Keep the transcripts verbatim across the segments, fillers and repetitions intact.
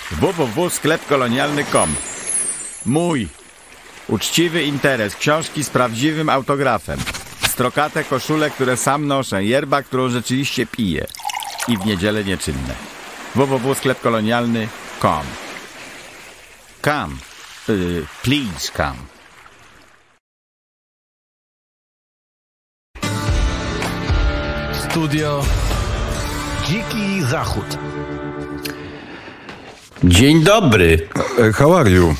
w w w kropka sklep kolonialny kropka com. Mój uczciwy interes, książki z prawdziwym autografem, strokate koszule, które sam noszę, yerba, którą rzeczywiście piję i w niedzielę nieczynne. w w w kropka sklep kolonialny kropka com. Come, uh, please come. Studio Dziki Zachód. Dzień dobry. How are you?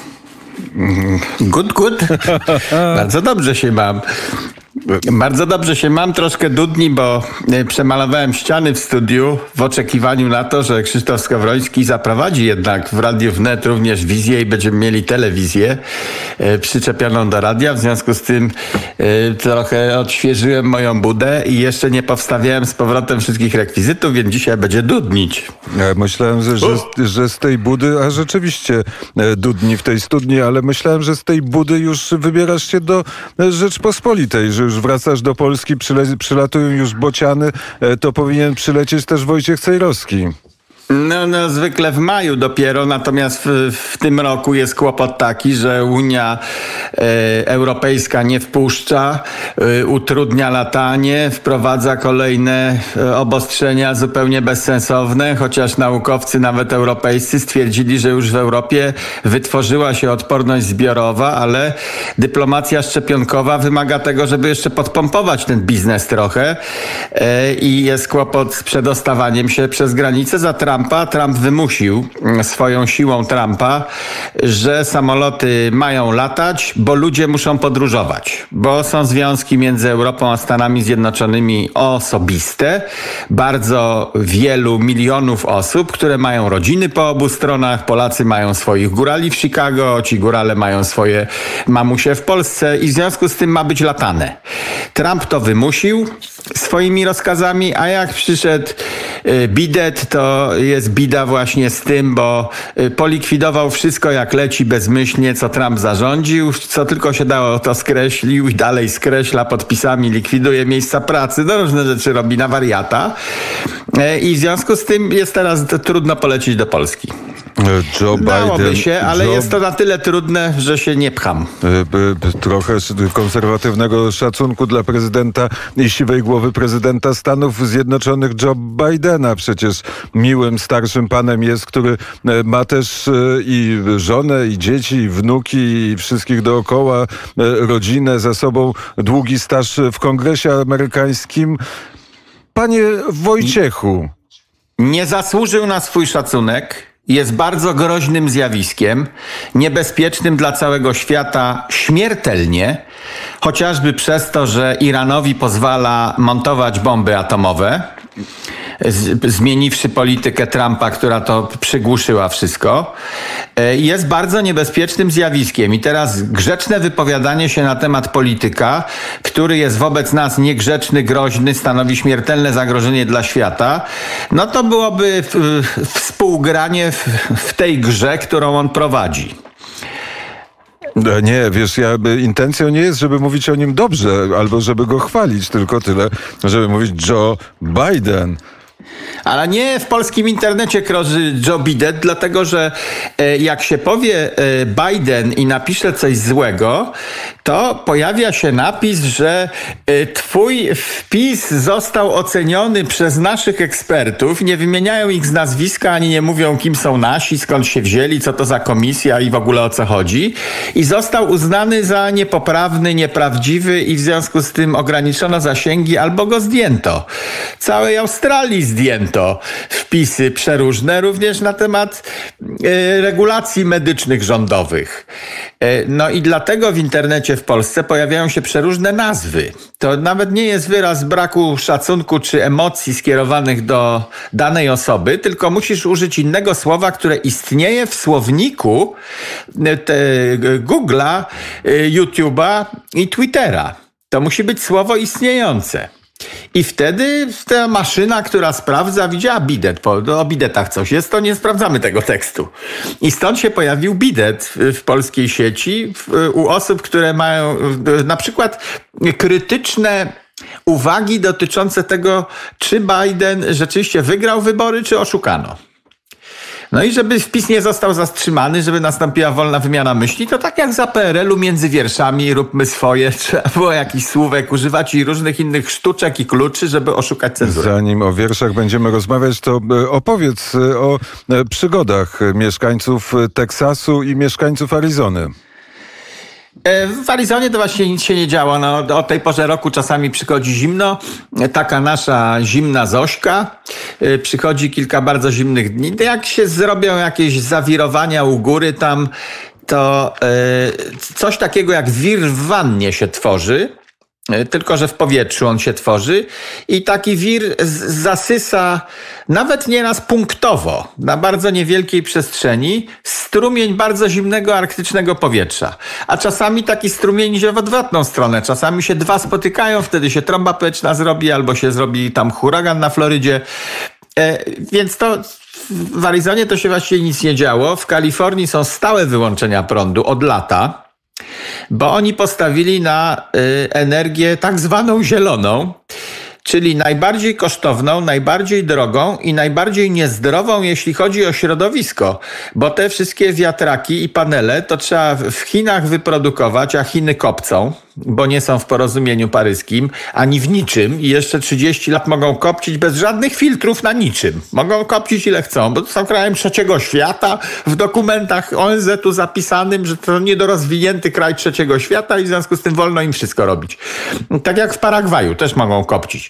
Good, good. Bardzo dobrze się mam. Bardzo dobrze się mam, troszkę dudni, bo przemalowałem ściany w studiu w oczekiwaniu na to, że Krzysztof Skowroński zaprowadzi jednak w Radiu Wnet również wizję i będziemy mieli telewizję e, przyczepioną do radia. W związku z tym e, trochę odświeżyłem moją budę i jeszcze nie powstawiałem z powrotem wszystkich rekwizytów, więc dzisiaj będzie dudnić. Ja myślałem, że, że, że z tej budy, a rzeczywiście dudni w tej studni, ale myślałem, że z tej budy już wybierasz się do Rzeczpospolitej, że już wracasz do Polski, przyle, przylatują już bociany, to powinien przylecieć też Wojciech Cejrowski. No, no zwykle w maju dopiero, natomiast w, w tym roku jest kłopot taki, że Unia e, Europejska nie wpuszcza, e, utrudnia latanie, wprowadza kolejne e, obostrzenia zupełnie bezsensowne, chociaż naukowcy nawet europejscy stwierdzili, że już w Europie wytworzyła się odporność zbiorowa, ale dyplomacja szczepionkowa wymaga tego, żeby jeszcze podpompować ten biznes trochę e, i jest kłopot z przedostawaniem się przez granicę. Za Trumpa Trump wymusił swoją siłą Trumpa, że samoloty mają latać, bo ludzie muszą podróżować, bo są związki między Europą a Stanami Zjednoczonymi osobiste. Bardzo wielu milionów osób, które mają rodziny po obu stronach. Polacy mają swoich górali w Chicago, ci górale mają swoje mamusie w Polsce i w związku z tym ma być latane. Trump to wymusił swoimi rozkazami, a jak przyszedł bidet, to jest bida właśnie z tym, bo polikwidował wszystko jak leci bezmyślnie, co Trump zarządził, co tylko się dało, to skreślił i dalej skreśla podpisami, likwiduje miejsca pracy, no różne rzeczy robi na wariata i w związku z tym jest teraz trudno polecieć do Polski. Joe Dałoby Biden, się, ale Joe... jest to na tyle trudne, że się nie pcham. Trochę konserwatywnego szacunku dla prezydenta i siwej głowy prezydenta Stanów Zjednoczonych Joe Bidena. Przecież miłym, starszym panem jest, który ma też i żonę, i dzieci, i wnuki, i wszystkich dookoła, rodzinę, za sobą długi staż w Kongresie amerykańskim. Panie Wojciechu. Nie zasłużył na swój szacunek. Jest bardzo groźnym zjawiskiem, niebezpiecznym dla całego świata śmiertelnie, chociażby przez to, że Iranowi pozwala montować bomby atomowe, z, zmieniwszy politykę Trumpa, która to przygłuszyła wszystko. Jest bardzo niebezpiecznym zjawiskiem i teraz grzeczne wypowiadanie się na temat polityka, który jest wobec nas niegrzeczny, groźny, stanowi śmiertelne zagrożenie dla świata, no to byłoby współgranie w, w tej grze, którą on prowadzi. Nie, wiesz, ja, intencją nie jest, żeby mówić o nim dobrze, albo żeby go chwalić, tylko tyle, żeby mówić Joe Biden. Ale nie w polskim internecie krąży Joe Biden, dlatego że e, jak się powie e, Biden i napisze coś złego, to pojawia się napis, że e, twój wpis został oceniony przez naszych ekspertów. Nie wymieniają ich z nazwiska, ani nie mówią, kim są nasi, skąd się wzięli, co to za komisja i w ogóle o co chodzi. I został uznany za niepoprawny, nieprawdziwy i w związku z tym ograniczono zasięgi albo go zdjęto. Całej Australii zdjęto wpisy przeróżne, również na temat e, regulacji medycznych rządowych. E, no i dlatego w internecie w Polsce pojawiają się przeróżne nazwy. To nawet nie jest wyraz braku szacunku czy emocji skierowanych do danej osoby, tylko musisz użyć innego słowa, które istnieje w słowniku Google'a, YouTube'a i Twittera. To musi być słowo istniejące. I wtedy ta maszyna, która sprawdza, widziała bidet, po, o bidetach coś jest, to nie sprawdzamy tego tekstu. I stąd się pojawił bidet w, w polskiej sieci w, u osób, które mają na przykład krytyczne uwagi dotyczące tego, czy Biden rzeczywiście wygrał wybory, czy oszukano. No i żeby wpis nie został zatrzymany, żeby nastąpiła wolna wymiana myśli, to tak jak za P R L-u między wierszami róbmy swoje, trzeba było jakichś słówek używać i różnych innych sztuczek i kluczy, żeby oszukać cenzurę. Zanim o wierszach będziemy rozmawiać, to opowiedz o przygodach mieszkańców Teksasu i mieszkańców Arizony. W Arizonie to właśnie nic się nie działo. No, o tej porze roku czasami przychodzi zimno. Taka nasza zimna Zośka. Przychodzi kilka bardzo zimnych dni. Jak się zrobią jakieś zawirowania u góry tam, to coś takiego jak wir w wannie się tworzy. Tylko że w powietrzu on się tworzy i taki wir zasysa nawet nieraz punktowo na bardzo niewielkiej przestrzeni strumień bardzo zimnego arktycznego powietrza. A czasami taki strumień idzie w odwrotną stronę. Czasami się dwa spotykają, wtedy się trąba powietrzna zrobi albo się zrobi tam huragan na Florydzie. E, więc to w Arizonie to się właściwie nic nie działo. W Kalifornii są stałe wyłączenia prądu od lata. Bo oni postawili na y, energię tak zwaną zieloną, czyli najbardziej kosztowną, najbardziej drogą i najbardziej niezdrową, jeśli chodzi o środowisko. Bo te wszystkie wiatraki i panele to trzeba w Chinach wyprodukować, a Chiny kopcą, bo nie są w porozumieniu paryskim, ani w niczym i jeszcze trzydzieści lat mogą kopcić bez żadnych filtrów na niczym. Mogą kopcić ile chcą, bo to są krajem trzeciego świata, w dokumentach O N Z u zapisanym, że to niedorozwinięty kraj trzeciego świata i w związku z tym wolno im wszystko robić. Tak jak w Paragwaju też mogą kopcić.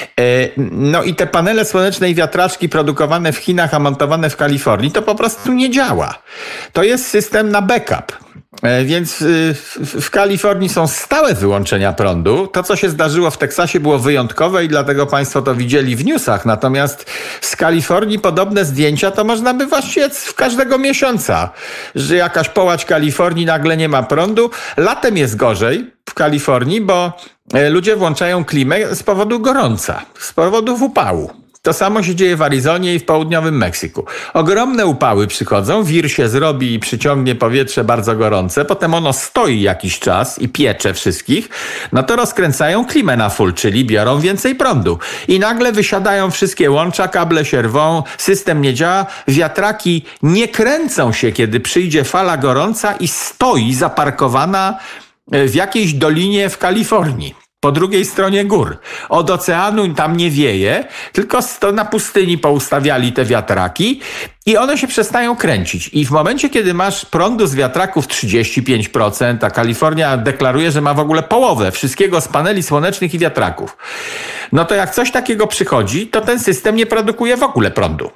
No i te panele słoneczne i wiatraczki produkowane w Chinach, a montowane w Kalifornii, to po prostu nie działa. To jest system na backup. Więc w Kalifornii są stałe wyłączenia prądu. To, co się zdarzyło w Teksasie, było wyjątkowe i dlatego państwo to widzieli w newsach. Natomiast z Kalifornii podobne zdjęcia to można by właściwie w każdego miesiąca, że jakaś połać Kalifornii nagle nie ma prądu. Latem jest gorzej w Kalifornii, bo ludzie włączają klimę z powodu gorąca, z powodu upału. To samo się dzieje w Arizonie i w południowym Meksyku. Ogromne upały przychodzą, wir się zrobi i przyciągnie powietrze bardzo gorące, potem ono stoi jakiś czas i piecze wszystkich, no to rozkręcają klimę na full, czyli biorą więcej prądu. I nagle wysiadają wszystkie łącza, kable się rwą, system nie działa, wiatraki nie kręcą się, kiedy przyjdzie fala gorąca i stoi zaparkowana w jakiejś dolinie w Kalifornii. Po drugiej stronie gór. Od oceanu tam nie wieje, tylko na pustyni poustawiali te wiatraki i one się przestają kręcić. I w momencie, kiedy masz prądu z wiatraków trzydzieści pięć procent, a Kalifornia deklaruje, że ma w ogóle połowę wszystkiego z paneli słonecznych i wiatraków, no to jak coś takiego przychodzi, to ten system nie produkuje w ogóle prądu.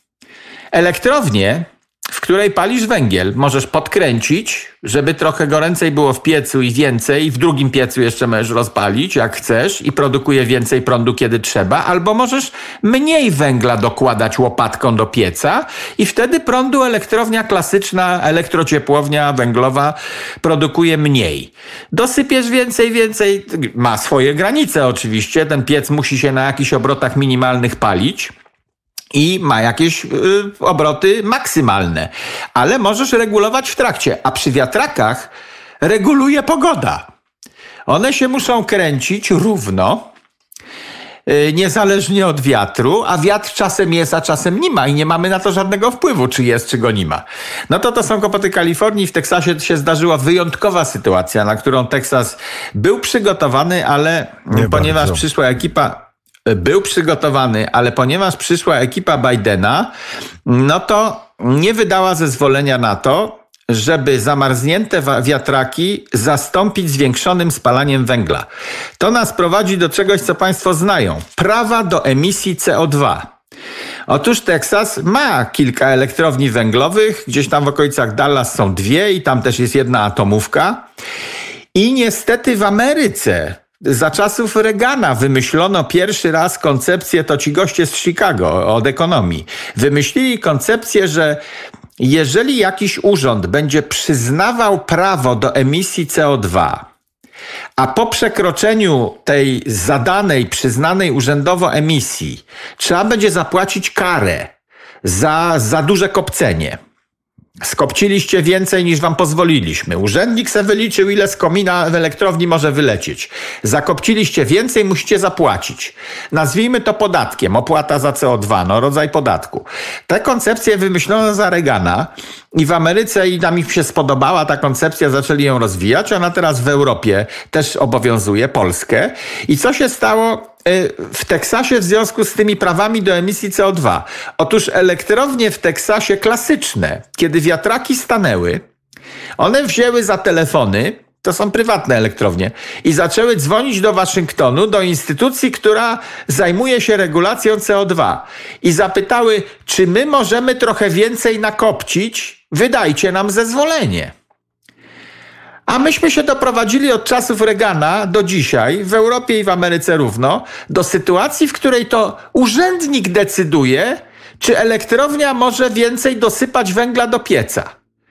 Elektrownie, w której palisz węgiel, możesz podkręcić, żeby trochę goręcej było w piecu i więcej, i w drugim piecu jeszcze możesz rozpalić, jak chcesz, i produkuje więcej prądu, kiedy trzeba, albo możesz mniej węgla dokładać łopatką do pieca i wtedy prądu elektrownia klasyczna, elektrociepłownia węglowa produkuje mniej. Dosypiesz więcej, więcej, ma swoje granice oczywiście, ten piec musi się na jakichś obrotach minimalnych palić, i ma jakieś y, obroty maksymalne, ale możesz regulować w trakcie, a przy wiatrakach reguluje pogoda. One się muszą kręcić równo, y, niezależnie od wiatru, a wiatr czasem jest, a czasem nie ma i nie mamy na to żadnego wpływu, czy jest, czy go nie ma. No to to są kłopoty Kalifornii. W Teksasie się zdarzyła wyjątkowa sytuacja, na którą Teksas był przygotowany, ale nie ponieważ bardzo. przyszła ekipa Był przygotowany, ale ponieważ przyszła ekipa Bidena, no to nie wydała zezwolenia na to, żeby zamarznięte wiatraki zastąpić zwiększonym spalaniem węgla. To nas prowadzi do czegoś, co państwo znają. Prawa do emisji C O dwa. Otóż Teksas ma kilka elektrowni węglowych, gdzieś tam w okolicach Dallas są dwie i tam też jest jedna atomówka. I niestety w Ameryce za czasów Reagana wymyślono pierwszy raz koncepcję, to ci goście z Chicago od ekonomii, wymyślili koncepcję, że jeżeli jakiś urząd będzie przyznawał prawo do emisji C O dwa, a po przekroczeniu tej zadanej, przyznanej urzędowo emisji trzeba będzie zapłacić karę za za duże kopcenie. Skopciliście więcej niż wam pozwoliliśmy. Urzędnik se wyliczył, ile z komina w elektrowni może wylecieć. Zakopciliście więcej, musicie zapłacić. Nazwijmy to podatkiem, opłata za C O dwa, no rodzaj podatku. Tę koncepcję wymyślono za Reagana i w Ameryce i nam się spodobała ta koncepcja, zaczęli ją rozwijać. Ona teraz w Europie też obowiązuje, Polskę. I co się stało w Teksasie w związku z tymi prawami do emisji C O dwa? Otóż elektrownie w Teksasie klasyczne, kiedy wiatraki stanęły, one wzięły za telefony, to są prywatne elektrownie, i zaczęły dzwonić do Waszyngtonu, do instytucji, która zajmuje się regulacją C O dwa, i zapytały, czy my możemy trochę więcej nakopcić, wydajcie nam zezwolenie. A myśmy się doprowadzili od czasów Reagana do dzisiaj, w Europie i w Ameryce równo, do sytuacji, w której to urzędnik decyduje, czy elektrownia może więcej dosypać węgla do pieca.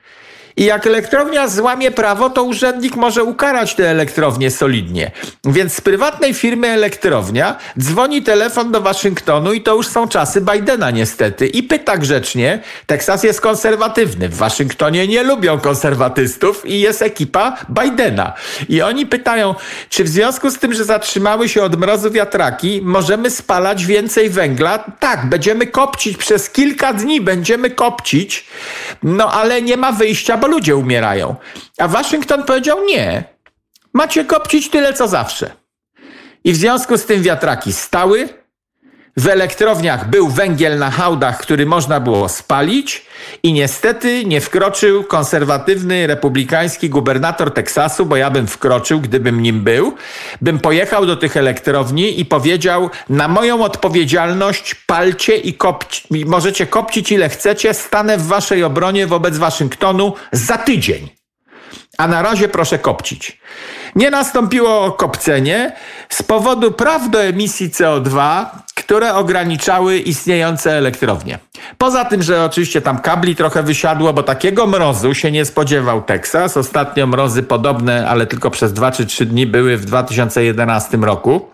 I jak elektrownia złamie prawo, to urzędnik może ukarać tę elektrownię solidnie. Więc z prywatnej firmy elektrownia dzwoni telefon do Waszyngtonu i to już są czasy Bidena niestety. I pyta grzecznie, Teksas jest konserwatywny, w Waszyngtonie nie lubią konserwatystów i jest ekipa Bidena. I oni pytają, czy w związku z tym, że zatrzymały się od mrozu wiatraki, możemy spalać więcej węgla? Tak, będziemy kopcić przez kilka dni, będziemy kopcić, no ale nie ma wyjścia, bo ludzie umierają. A Waszyngton powiedział nie. Macie kopcić tyle, co zawsze. I w związku z tym wiatraki stały. W elektrowniach był węgiel na hałdach, który można było spalić i niestety nie wkroczył konserwatywny, republikański gubernator Teksasu, bo ja bym wkroczył, gdybym nim był, bym pojechał do tych elektrowni i powiedział, na moją odpowiedzialność palcie i kopci, możecie kopcić ile chcecie, stanę w waszej obronie wobec Waszyngtonu za tydzień. A na razie proszę kopcić. Nie nastąpiło kopcenie z powodu praw do emisji C O dwa, które ograniczały istniejące elektrownie. Poza tym, że oczywiście tam kabli trochę wysiadło, bo takiego mrozu się nie spodziewał Teksas. Ostatnio mrozy podobne, ale tylko przez dwa czy trzy dni były w dwa tysiące jedenastym roku.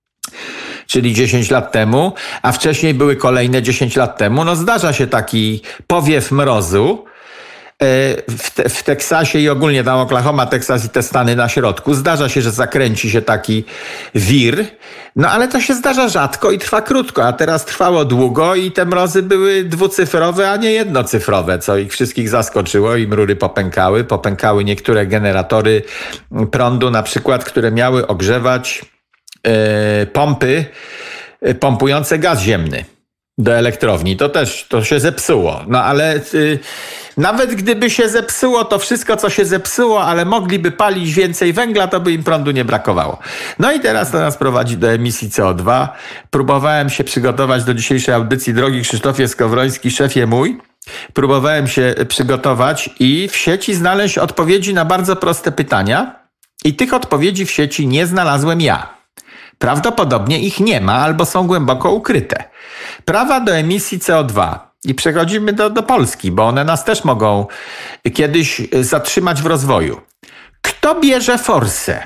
Czyli dziesięć lat temu, a wcześniej były kolejne dziesięć lat temu. No zdarza się taki powiew mrozu w, te, w Teksasie i ogólnie tam Oklahoma, Teksas i te stany na środku. Zdarza się, że zakręci się taki wir, no ale to się zdarza rzadko i trwa krótko, a teraz trwało długo i te mrozy były dwucyfrowe, a nie jednocyfrowe, co ich wszystkich zaskoczyło i rury popękały. Popękały niektóre generatory prądu, na przykład, które miały ogrzewać yy, pompy yy, pompujące gaz ziemny do elektrowni. To też to się zepsuło. No ale yy, nawet gdyby się zepsuło to wszystko, co się zepsuło, ale mogliby palić więcej węgla, to by im prądu nie brakowało. No i teraz to nas prowadzi do emisji C O dwa. Próbowałem się przygotować do dzisiejszej audycji. Drogi Krzysztofie Skowroński, szefie mój, próbowałem się przygotować i w sieci znaleźć odpowiedzi na bardzo proste pytania. I tych odpowiedzi w sieci nie znalazłem ja. Prawdopodobnie ich nie ma albo są głęboko ukryte. Prawa do emisji C O dwa. I przechodzimy do, do Polski, bo one nas też mogą kiedyś zatrzymać w rozwoju. Kto bierze forsę?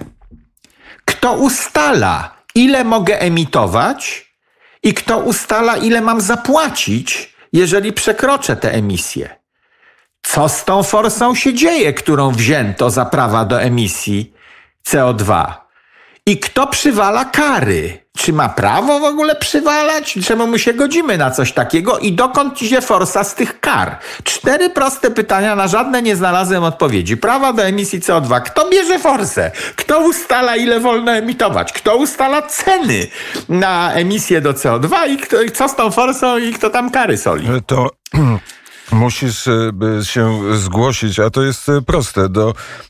Kto ustala, ile mogę emitować i kto ustala, ile mam zapłacić, jeżeli przekroczę te emisje? Co z tą forsą się dzieje, którą wzięto za prawa do emisji C O dwa? I kto przywala kary? Czy ma prawo w ogóle przywalać? Czemu my się godzimy na coś takiego? I dokąd idzie forsa z tych kar? Cztery proste pytania, na żadne nie znalazłem odpowiedzi. Prawa do emisji C O dwa. Kto bierze forsę? Kto ustala, ile wolno emitować? Kto ustala ceny na emisję do C O dwa? I kto, co z tą forsą i kto tam kary soli? To... Musisz się zgłosić, a to jest proste, do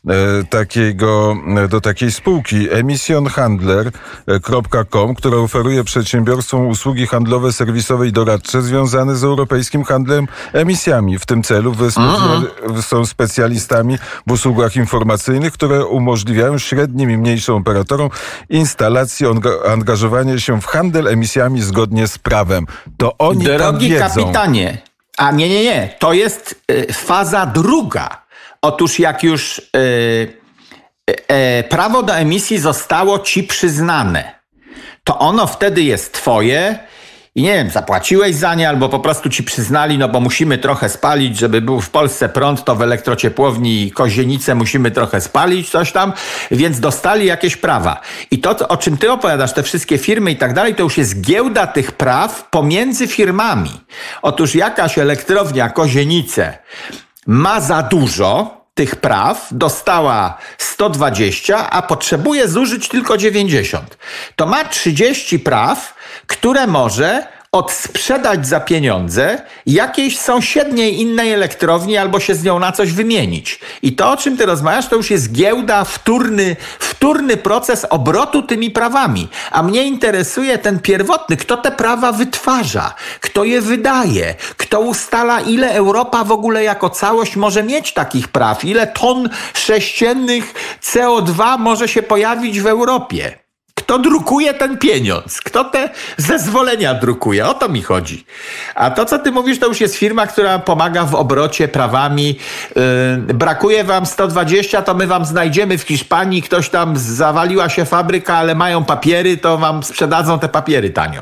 takiego, do takiej spółki emission handler kropka com, która oferuje przedsiębiorstwom usługi handlowe, serwisowe i doradcze związane z europejskim handlem emisjami. W tym celu wyspe- są specjalistami w usługach informacyjnych, które umożliwiają średnim i mniejszym operatorom instalacji angażowania się w handel emisjami zgodnie z prawem. To oni Drogi tam wiedzą. kapitanie, a nie, nie, nie. To jest y, faza druga. Otóż jak już y, y, prawo do emisji zostało ci przyznane, to ono wtedy jest twoje i nie wiem, zapłaciłeś za nie, albo po prostu ci przyznali, no bo musimy trochę spalić, żeby był w Polsce prąd, to w elektrociepłowni Kozienice musimy trochę spalić, coś tam, więc dostali jakieś prawa. I to, o czym ty opowiadasz, te wszystkie firmy i tak dalej, to już jest giełda tych praw pomiędzy firmami. Otóż jakaś elektrownia Kozienice ma za dużo tych praw, dostała sto dwadzieścia, a potrzebuje zużyć tylko dziewięćdziesiąt. To ma trzydzieści praw, które może odsprzedać za pieniądze jakiejś sąsiedniej innej elektrowni albo się z nią na coś wymienić. I to, o czym ty rozmawiasz, to już jest giełda, wtórny, wtórny proces obrotu tymi prawami. A mnie interesuje ten pierwotny, kto te prawa wytwarza, kto je wydaje, kto ustala, ile Europa w ogóle jako całość może mieć takich praw, ile ton sześciennych C O dwa może się pojawić w Europie. Kto drukuje ten pieniądz? Kto te zezwolenia drukuje? O to mi chodzi. A to, co ty mówisz, to już jest firma, która pomaga w obrocie prawami. Yy, brakuje wam sto dwadzieścia, to my wam znajdziemy w Hiszpanii. Ktoś tam zawaliła się fabryka, ale mają papiery, to wam sprzedadzą te papiery tanio.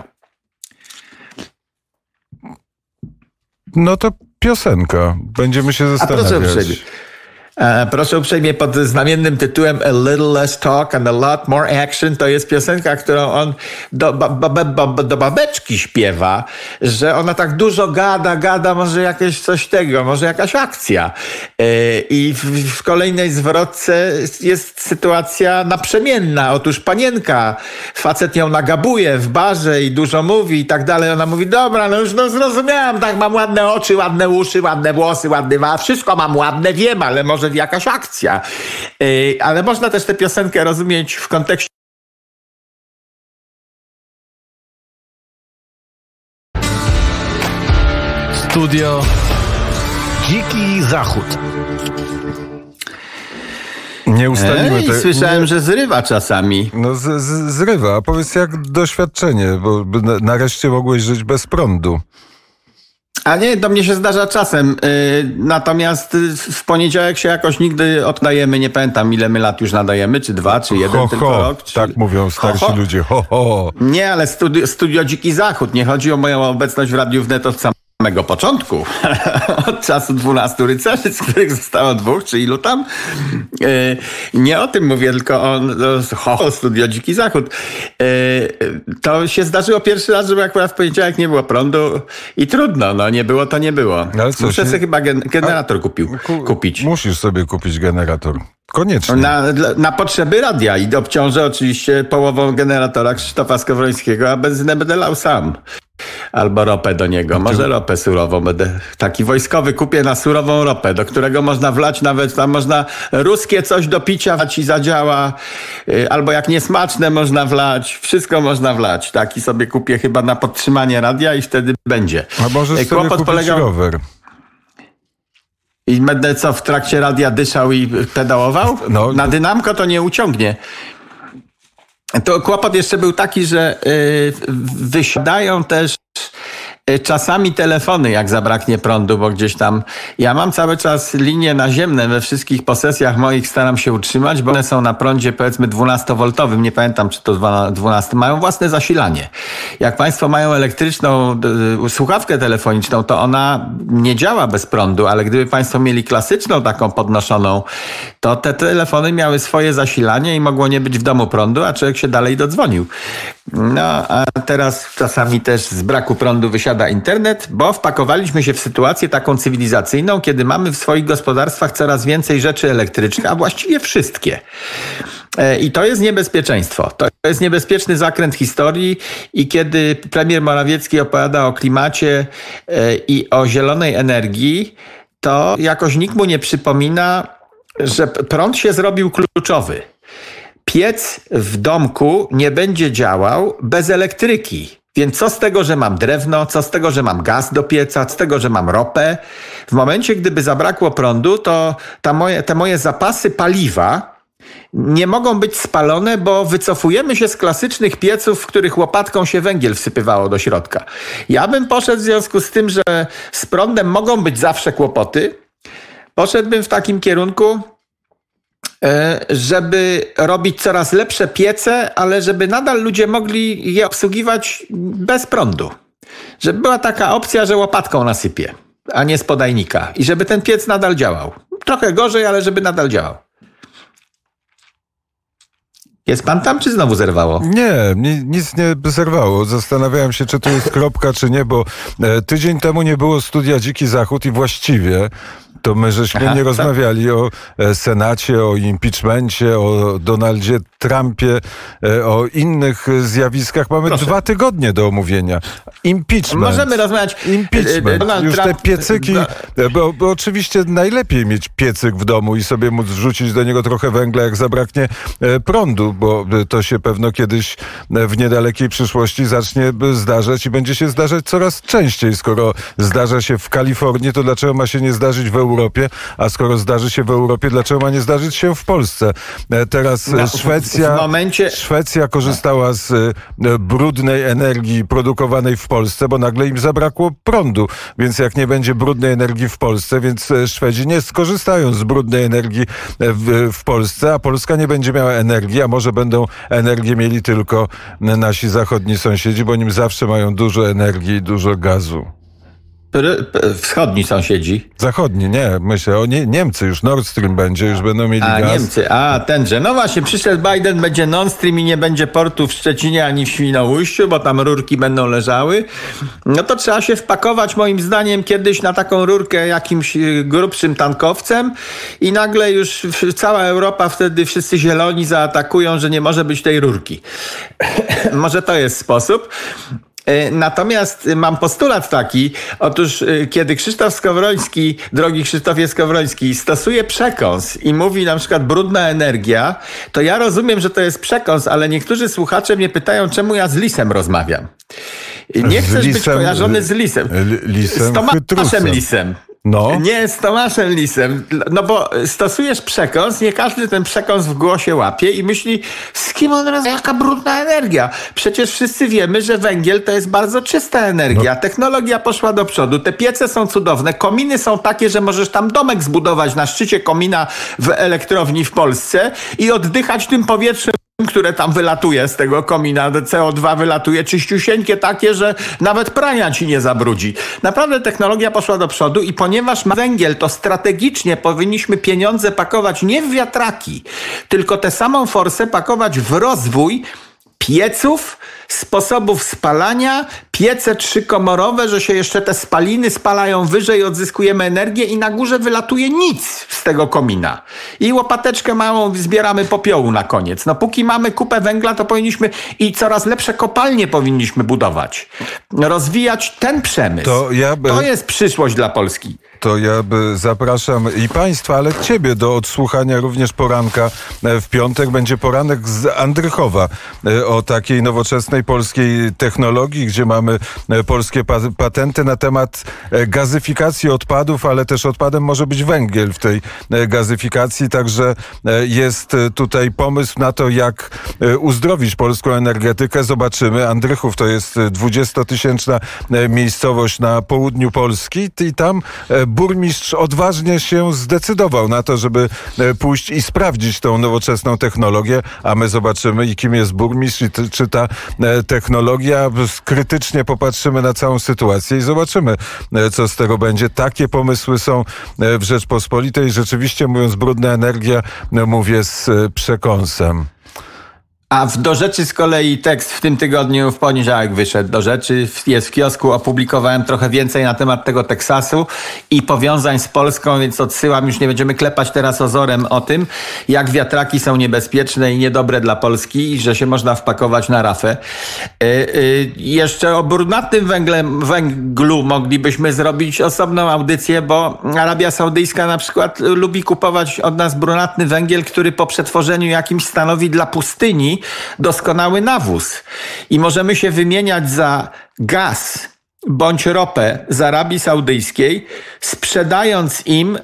No to piosenka. Będziemy się zastanawiać. A proszę uprzejmie. E, proszę uprzejmie, pod znamiennym tytułem A Little Less Talk and a Lot More Action. To jest piosenka, którą on do, ba, ba, ba, do babeczki śpiewa, że ona tak dużo gada, gada, może jakieś coś tego, może jakaś akcja. E, I w, w kolejnej zwrotce jest sytuacja naprzemienna. Otóż panienka, facet ją nagabuje w barze i dużo mówi i tak dalej. Ona mówi, dobra, no już no zrozumiałam, tak, mam ładne oczy, ładne uszy, ładne włosy, ładny ma, wszystko mam ładne, wiem, ale może jakaś akcja. Yy, ale można też tę piosenkę rozumieć w kontekście Studio Dziki Zachód. Nie ustalimy tego. Słyszałem, nie... że zrywa czasami. No z, z, zrywa. Powiedz, jak doświadczenie, bo nareszcie mogłeś żyć bez prądu. A nie, do mnie się zdarza czasem. Yy, natomiast w poniedziałek się jakoś nigdy oddajemy, nie pamiętam ile my lat już nadajemy, czy dwa, czy jeden ho, tylko ho, rok. Czy... Tak mówią starsi ho, ho. ludzie, ho, ho. Nie, ale studio, studio Dziki Zachód. Nie chodzi o moją obecność w Radiu Wnet od samego początku. Od czasu dwunastu rycerzy, z których zostało dwóch, czy ilu tam. Yy, nie o tym mówię, tylko o, o, o Studio Dziki Zachód. Yy, to się zdarzyło pierwszy raz, żeby akurat w poniedziałek nie było prądu i trudno, no nie było, to nie było. No, co, Muszę się... sobie chyba gen- generator kupił, ku, kupić. Musisz sobie kupić generator. Koniecznie. Na, na potrzeby radia i obciążę oczywiście połową generatora Krzysztofa Skowrońskiego, a benzynę będę lał sam. Albo ropę do niego. Może ropę surową będę. Taki wojskowy kupię na surową ropę, do którego można wlać nawet, tam można ruskie coś do picia wlać i zadziała. Albo jak niesmaczne można wlać. Wszystko można wlać. Taki sobie kupię chyba na podtrzymanie radia i wtedy będzie. A możesz sobie Kłopot kupić polegał... rower. I będę co, w trakcie radia dyszał i pedałował? No, na dynamko to nie uciągnie. To kłopot jeszcze był taki, że yy, wysiadają też yy, czasami telefony, jak zabraknie prądu, bo gdzieś tam... Ja mam cały czas linie naziemne we wszystkich posesjach moich, staram się utrzymać, bo one są na prądzie powiedzmy dwunastowoltowym, nie pamiętam czy to dwunaście, mają własne zasilanie. Jak państwo mają elektryczną yy, słuchawkę telefoniczną, to ona nie działa bez prądu, ale gdyby państwo mieli klasyczną taką podnoszoną, to te telefony miały swoje zasilanie i mogło nie być w domu prądu, a człowiek się dalej dodzwonił. No, a teraz czasami też z braku prądu wysiada internet, bo wpakowaliśmy się w sytuację taką cywilizacyjną, kiedy mamy w swoich gospodarstwach coraz więcej rzeczy elektrycznych, a właściwie wszystkie. I to jest niebezpieczeństwo. To jest niebezpieczny zakręt historii i kiedy premier Morawiecki opowiada o klimacie i o zielonej energii, to jakoś nikt mu nie przypomina, że prąd się zrobił kluczowy. Piec w domku nie będzie działał bez elektryki. Więc co z tego, że mam drewno, co z tego, że mam gaz do pieca, co z tego, że mam ropę. W momencie, gdyby zabrakło prądu, to ta moje, te moje zapasy paliwa nie mogą być spalone, bo wycofujemy się z klasycznych pieców, w których łopatką się węgiel wsypywało do środka. Ja bym poszedł w związku z tym, że z prądem mogą być zawsze kłopoty. Poszedłbym w takim kierunku, żeby robić coraz lepsze piece, ale żeby nadal ludzie mogli je obsługiwać bez prądu. żeby była taka opcja, że łopatką nasypie, a nie z podajnika. I żeby ten piec nadal działał. Trochę gorzej, ale żeby nadal działał. Jest pan tam, czy znowu zerwało? Nie, nic nie zerwało. Zastanawiałem się, czy to jest kropka, czy nie, bo tydzień temu nie było studia Dziki Zachód i właściwie to my żeśmy Aha, nie rozmawiali to... o Senacie, o impeachmencie, o Donaldzie Trumpie, o innych zjawiskach. Mamy Proszę. dwa tygodnie do omówienia. Impeachment. Możemy rozmawiać. Impeachment. Donald Już Trump... te piecyki, bo, bo oczywiście najlepiej mieć piecyk w domu i sobie móc wrzucić do niego trochę węgla, jak zabraknie prądu, bo to się pewno kiedyś w niedalekiej przyszłości zacznie zdarzać i będzie się zdarzać coraz częściej. Skoro zdarza się w Kalifornii, to dlaczego ma się nie zdarzyć w Europie? A skoro zdarzy się w Europie, dlaczego ma nie zdarzyć się w Polsce? Teraz no, Szwecja, w momencie... Szwecja korzystała z brudnej energii produkowanej w Polsce, bo nagle im zabrakło prądu. Więc jak nie będzie brudnej energii w Polsce, więc Szwedzi nie skorzystają z brudnej energii w, w Polsce, a Polska nie będzie miała energii, a może będą energię mieli tylko nasi zachodni sąsiedzi, bo nim zawsze mają dużo energii i dużo gazu. Wschodni sąsiedzi. Zachodni, nie. Myślę o nie, Niemcy, już Nord Stream będzie, już będą mieli a, gaz. A, Niemcy, a tenże. No właśnie, przyszedł Biden, będzie Nord Stream i nie będzie portu w Szczecinie ani w Świnoujściu, bo tam rurki będą leżały. No to trzeba się wpakować moim zdaniem kiedyś na taką rurkę jakimś grubszym tankowcem i nagle już cała Europa, wtedy wszyscy zieloni zaatakują, że nie może być tej rurki. Może to jest sposób. Natomiast mam postulat taki, otóż kiedy Krzysztof Skowroński, drogi Krzysztofie Skowroński, stosuje przekąs i mówi na przykład brudna energia, to ja rozumiem, że to jest przekąs, ale niektórzy słuchacze mnie pytają, czemu ja z lisem rozmawiam. Nie chcesz lisem, być kojarzony z lisem. lisem z Tomaszem Lisem. No. Nie, z Tomaszem Lisem. No bo stosujesz przekąs, nie każdy ten przekąs w głosie łapie i myśli, z kim on rozmawia, jaka brudna energia. Przecież wszyscy wiemy, że węgiel to jest bardzo czysta energia. No. Technologia poszła do przodu, te piece są cudowne, kominy są takie, że możesz tam domek zbudować na szczycie komina w elektrowni w Polsce i oddychać tym powietrzem, które tam wylatuje z tego komina, C O dwa wylatuje czyściusieńkie takie, że nawet prania ci nie zabrudzi. Naprawdę technologia poszła do przodu i ponieważ ma węgiel, to strategicznie powinniśmy pieniądze pakować nie w wiatraki, tylko tę samą forsę pakować w rozwój pieców, sposobów spalania, piece trzykomorowe, że się jeszcze te spaliny spalają wyżej, odzyskujemy energię i na górze wylatuje nic z tego komina. I łopateczkę małą zbieramy popiołu na koniec. No póki mamy kupę węgla, to powinniśmy i coraz lepsze kopalnie powinniśmy budować. Rozwijać ten przemysł. To, ja by... to jest przyszłość dla Polski. To ja zapraszam i państwa, ale ciebie do odsłuchania również poranka. W piątek będzie poranek z Andrychowa o takiej nowoczesnej polskiej technologii, gdzie mamy polskie patenty na temat gazyfikacji odpadów, ale też odpadem może być węgiel w tej gazyfikacji. Także jest tutaj pomysł na to, jak uzdrowić polską energetykę. Zobaczymy. Andrychów to jest dwudziestotysięczna miejscowość na południu Polski i tam burmistrz odważnie się zdecydował na to, żeby pójść i sprawdzić tą nowoczesną technologię, a my zobaczymy, i kim jest burmistrz, i t- czy ta technologia. Krytycznie popatrzymy na całą sytuację i zobaczymy, co z tego będzie. Takie pomysły są w Rzeczpospolitej. Rzeczywiście, mówiąc brudna energia, mówię z przekąsem. A w Do Rzeczy z kolei tekst w tym tygodniu, w poniedziałek wyszedł Do Rzeczy, jest w kiosku, opublikowałem trochę więcej na temat tego Teksasu i powiązań z Polską, więc odsyłam, już nie będziemy klepać teraz ozorem o tym, jak wiatraki są niebezpieczne i niedobre dla Polski i że się można wpakować na rafę. Yy, yy, jeszcze o brunatnym węglem, węglu moglibyśmy zrobić osobną audycję, bo Arabia Saudyjska na przykład lubi kupować od nas brunatny węgiel, który po przetworzeniu jakimś stanowi dla pustyni doskonały nawóz. I możemy się wymieniać za gaz bądź ropę z Arabii Saudyjskiej, sprzedając im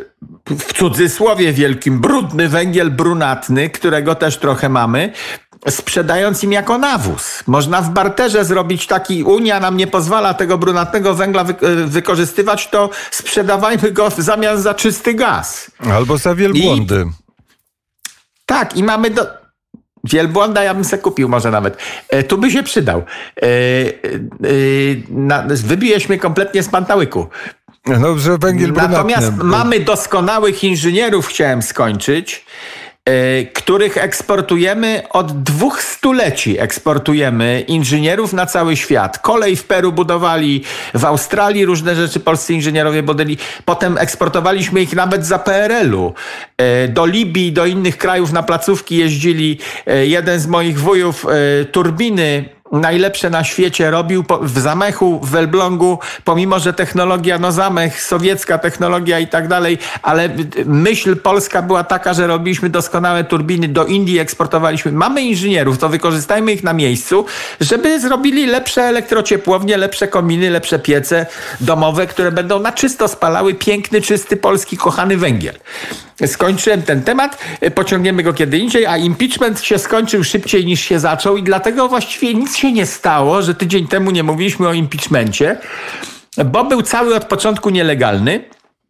w cudzysłowie wielkim brudny węgiel brunatny, którego też trochę mamy, sprzedając im jako nawóz. Można w barterze zrobić taki, Unia nam nie pozwala tego brunatnego węgla wy- wykorzystywać, to sprzedawajmy go w zamian za czysty gaz. Albo za wielbłądy. I, tak, i mamy do... Wielbłąda ja bym se kupił może nawet. E, tu by się przydał. E, e, na, wybijesz mnie kompletnie z pantałyku. No, że węgiel brunatny. Natomiast mamy doskonałych inżynierów, chciałem skończyć, e, których eksportujemy od dwóch stuleci. Eksportujemy inżynierów na cały świat. Kolej w Peru budowali, w Australii różne rzeczy polscy inżynierowie budowali. Potem eksportowaliśmy ich nawet za P R L-u. E, do Libii, do innych krajów na placówki jeździli. E, jeden z moich wujów e, turbiny najlepsze na świecie robił w Zamechu, w Elblągu, pomimo że technologia, no Zamech, sowiecka technologia i tak dalej, ale myśl polska była taka, że robiliśmy doskonałe turbiny, do Indii eksportowaliśmy. Mamy inżynierów, to wykorzystajmy ich na miejscu, żeby zrobili lepsze elektrociepłownie, lepsze kominy, lepsze piece domowe, które będą na czysto spalały piękny, czysty, polski, kochany węgiel. Skończyłem ten temat, pociągniemy go kiedy indziej, a impeachment się skończył szybciej niż się zaczął i dlatego właściwie nic się nie stało, że tydzień temu nie mówiliśmy o impeachmencie, bo był cały od początku nielegalny.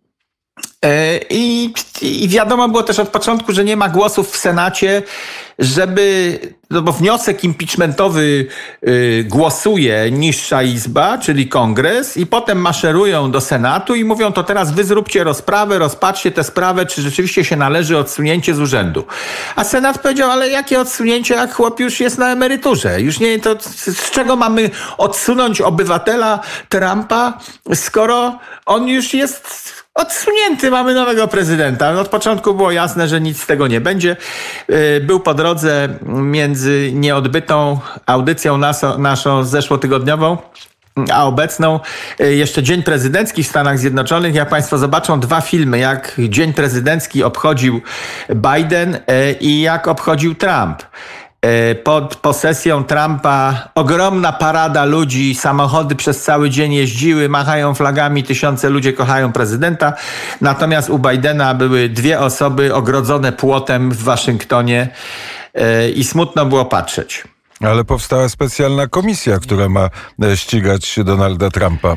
I, I wiadomo było też od początku, że nie ma głosów w Senacie, żeby, no bo wniosek impeachmentowy y, głosuje niższa izba, czyli Kongres, i potem maszerują do Senatu i mówią, to teraz wy zróbcie rozprawę, rozpatrzcie tę sprawę, czy rzeczywiście się należy odsunięcie z urzędu. A Senat powiedział, ale jakie odsunięcie, jak chłop już jest na emeryturze? Już nie, to z czego mamy odsunąć obywatela Trumpa, skoro on już jest odsunięty, mamy nowego prezydenta. No od początku było jasne, że nic z tego nie będzie. Był po drodze między nieodbytą audycją naszą, naszą zeszłotygodniową a obecną jeszcze Dzień Prezydencki w Stanach Zjednoczonych. Jak Państwo zobaczą dwa filmy, jak Dzień Prezydencki obchodził Biden i jak obchodził Trump. Pod posesją Trumpa ogromna parada ludzi, samochody przez cały dzień jeździły, machają flagami, tysiące ludzi kochają prezydenta. Natomiast u Bidena były dwie osoby ogrodzone płotem w Waszyngtonie i smutno było patrzeć. Ale powstała specjalna komisja, która ma ścigać Donalda Trumpa.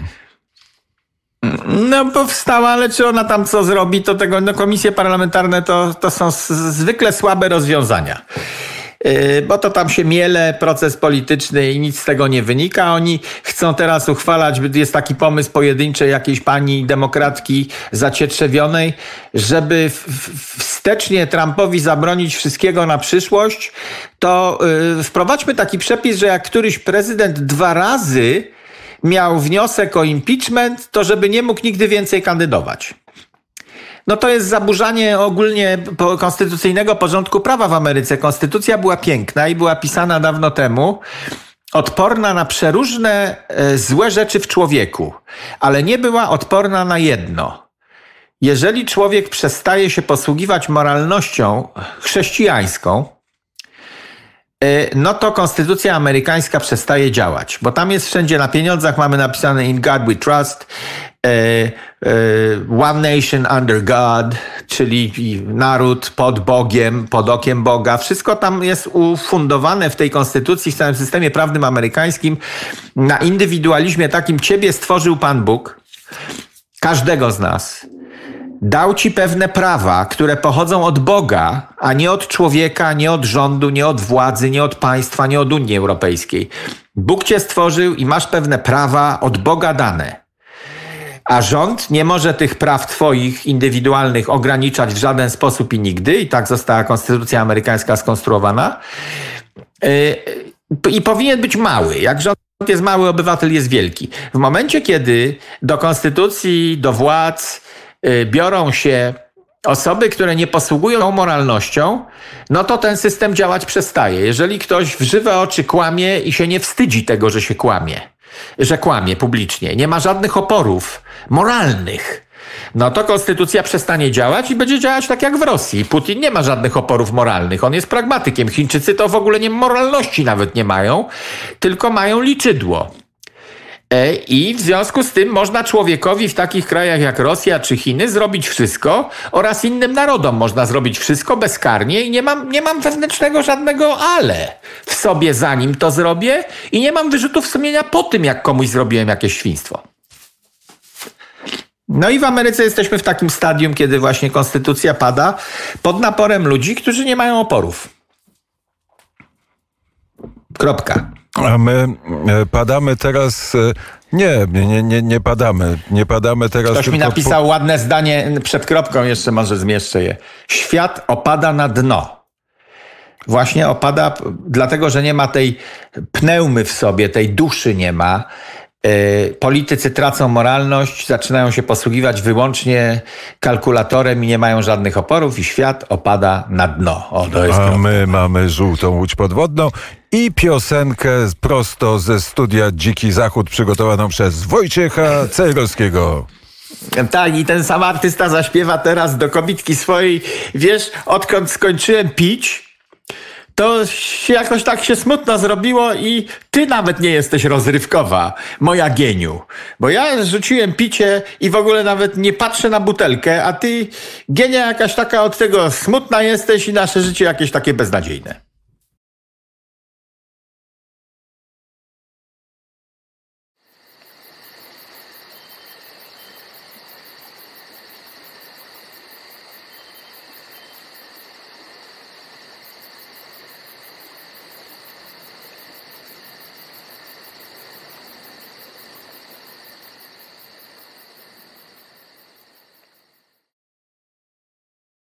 No powstała, ale czy ona tam co zrobi, to tego, no komisje parlamentarne to, to są zwykle słabe rozwiązania. Bo to tam się miele, proces polityczny i nic z tego nie wynika. Oni chcą teraz uchwalać, jest taki pomysł pojedynczej jakiejś pani demokratki zacietrzewionej, żeby wstecznie Trumpowi zabronić wszystkiego na przyszłość, to yy, wprowadźmy taki przepis, że jak któryś prezydent dwa razy miał wniosek o impeachment, to żeby nie mógł nigdy więcej kandydować. No to jest zaburzanie ogólnie konstytucyjnego porządku prawa w Ameryce. Konstytucja była piękna i była pisana dawno temu, odporna na przeróżne e, złe rzeczy w człowieku, ale nie była odporna na jedno. Jeżeli człowiek przestaje się posługiwać moralnością chrześcijańską, e, no to konstytucja amerykańska przestaje działać, bo tam jest wszędzie na pieniądzach, mamy napisane In God We Trust, One Nation Under God, czyli naród pod Bogiem, pod okiem Boga. Wszystko tam jest ufundowane w tej konstytucji, w całym systemie prawnym amerykańskim na indywidualizmie takim. Ciebie stworzył Pan Bóg, każdego z nas. Dał ci pewne prawa, które pochodzą od Boga, a nie od człowieka, nie od rządu, nie od władzy, nie od państwa, nie od Unii Europejskiej. Bóg cię stworzył i masz pewne prawa od Boga dane. A rząd nie może tych praw twoich indywidualnych ograniczać w żaden sposób i nigdy. I tak została konstytucja amerykańska skonstruowana. I powinien być mały. Jak rząd jest mały, obywatel jest wielki. W momencie, kiedy do konstytucji, do władz biorą się osoby, które nie posługują moralnością, no to ten system działać przestaje. Jeżeli ktoś w żywe oczy kłamie i się nie wstydzi tego, że się kłamie, że kłamie publicznie, nie ma żadnych oporów moralnych, no to konstytucja przestanie działać i będzie działać tak jak w Rosji. Putin nie ma żadnych oporów moralnych, on jest pragmatykiem. Chińczycy to w ogóle nie moralności nawet nie mają, tylko mają liczydło. I w związku z tym można człowiekowi w takich krajach jak Rosja czy Chiny zrobić wszystko oraz innym narodom można zrobić wszystko bezkarnie i nie mam, nie mam wewnętrznego żadnego ale w sobie zanim to zrobię i nie mam wyrzutów sumienia po tym, jak komuś zrobiłem jakieś świństwo. No i w Ameryce jesteśmy w takim stadium, kiedy właśnie konstytucja pada pod naporem ludzi, którzy nie mają oporów. Kropka. A my padamy teraz... Nie, nie, nie, nie padamy. Nie padamy teraz. Ktoś mi napisał po... ładne zdanie przed kropką, jeszcze może zmieszczę je. Świat opada na dno. Właśnie opada dlatego, że nie ma tej pneumy w sobie, tej duszy nie ma. Politycy tracą moralność, zaczynają się posługiwać wyłącznie kalkulatorem i nie mają żadnych oporów i świat opada na dno. O, to jest A kropka. my mamy żółtą łódź podwodną i piosenkę prosto ze studia Dziki Zachód przygotowaną przez Wojciecha Cejrowskiego. Tak, i ten sam artysta zaśpiewa teraz do kobitki swojej. Wiesz, odkąd skończyłem pić, to się jakoś tak się smutno zrobiło i ty nawet nie jesteś rozrywkowa, moja geniu. Bo ja rzuciłem picie i w ogóle nawet nie patrzę na butelkę, a ty, Genia, jakaś taka od tego smutna jesteś i nasze życie jakieś takie beznadziejne.